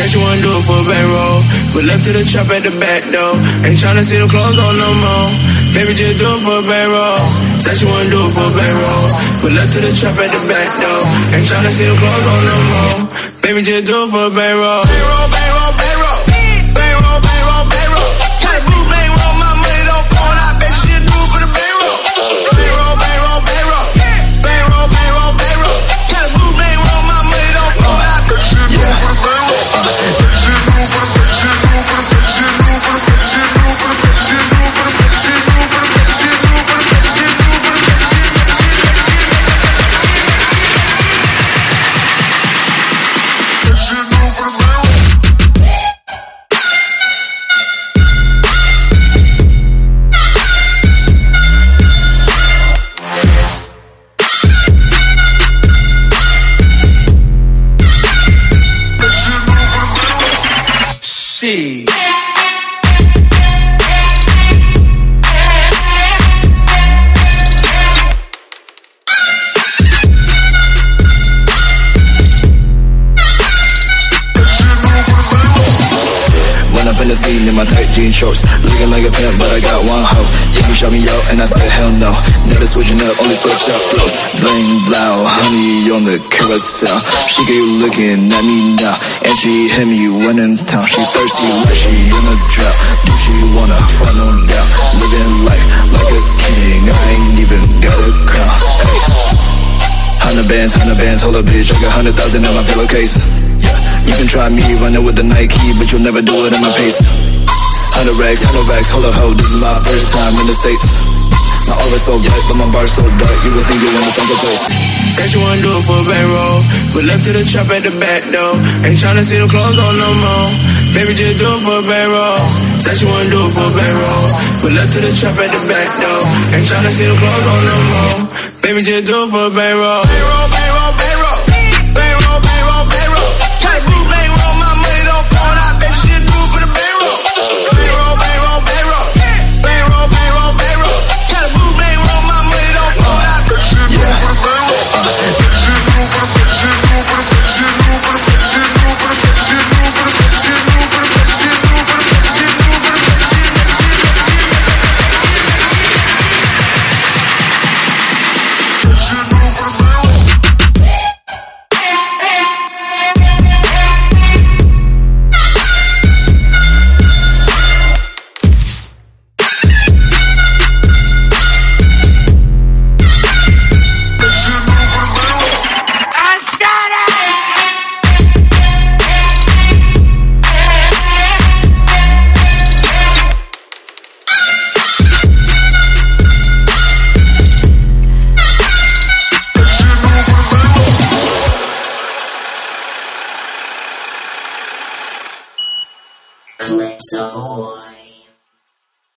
Said she wanna do it for a bankroll. Pull up to the trap at the back door. Ain't tryna see the clothes on no more. Baby, just do it for a bankroll. Said she wanna do it for a bankroll. Pull up to the trap at the back door. Ain't tryna see the clothes on no more. Baby, just do it for a bankroll. Bankroll, bankroll, bankroll. Bankroll, bankroll, bankroll. Got a blue bankroll, my money don't phone. I bet she'll do it for the bankroll. Bankroll, bankroll, bankroll. Bankroll, bankroll, bankroll. Got a blue bankroll, my money don't phone. I bet she'll do it for the bankroll. In the scene in my tight jean shorts, looking like a pimp, but I got one hoe. If you shut me out, and I said hell no, never switching up, only switch up flows. Bling blow, honey on the carousel. She got you looking at me now, and she hit me when in town. She thirsty like she in a drought. Do she wanna funnel down? Living life like a king, I ain't even got a crown. Hey. 100 bands, hold up bitch, I got 100,000 in my pillowcase. You can try me running with the Nike, but you'll never do it at my pace. 100 racks, hold up, ho, this is my first time in the States. My aura's so bright, but my bar's so dark, you would think you in the central place. Said she wanna do it for a bankroll. Pull up to the trap at the back door. Ain't tryna see the clothes on no more. Baby, just do it for a bankroll. Said she wanna do it for a bankroll. Pull up to the trap at the back door. Ain't tryna see the clothes on no more. Baby, just do it for a bankroll. Bankroll, bankroll, bankroll. Bankroll, bankroll, bankroll. Got a blue bankroll, my money don't phone. I bet she'll do it for the bankroll. Bankroll, bankroll, bankroll. Bankroll, bankroll, bankroll. Got a blue bankroll, my money don't phone. I bet she'll do it for the bankroll. Calypso.